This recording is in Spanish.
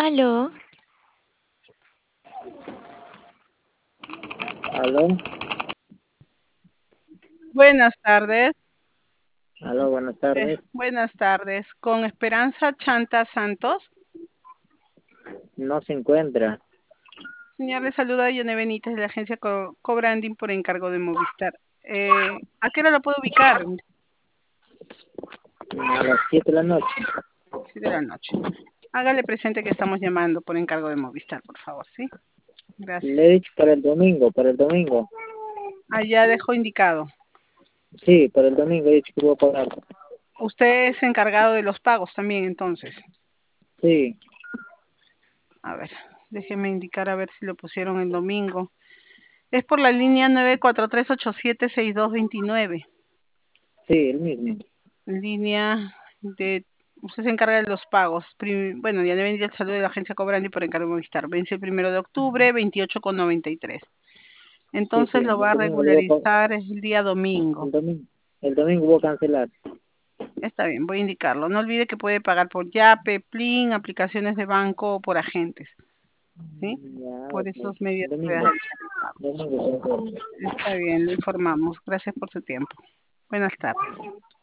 Aló, Aló, Buenas tardes. aló, buenas tardes. Buenas tardes. Con Esperanza Chanta Santos. No se encuentra. Señor, le saluda Yone Benítez de la agencia Cobranding por encargo de Movistar. ¿A qué hora lo puedo ubicar? A las 7 de la noche. 7 de la noche. Hágale presente que estamos llamando por encargo de Movistar, por favor, ¿sí? Gracias. Le he dicho para el domingo, para el domingo. Allá dejó indicado. Sí, para el domingo he dicho que voy a pagar. Usted es encargado de los pagos también, entonces. Sí, A ver, déjeme indicar a ver si lo pusieron el domingo. Es por la línea 943876229. sí, el mismo. Línea de... Usted se encarga de los pagos. Bueno, ya deben ir el saludo de la agencia Cobrandi por encargo de Movistar. Vence el 1 de octubre, 28,93. Sí, sí, Entonces lo va el a domingo lo voy a pagar. regularizar el día domingo. El domingo. El domingo voy a cancelar. Está bien, voy a indicarlo. No olvide que puede pagar por Yape, Plin, aplicaciones de banco o por agentes. ¿Sí? Ya, Por ok. esos medios puede Domingo. realizar el pago. Domingo. Está bien, le informamos. Gracias por su tiempo. Buenas tardes.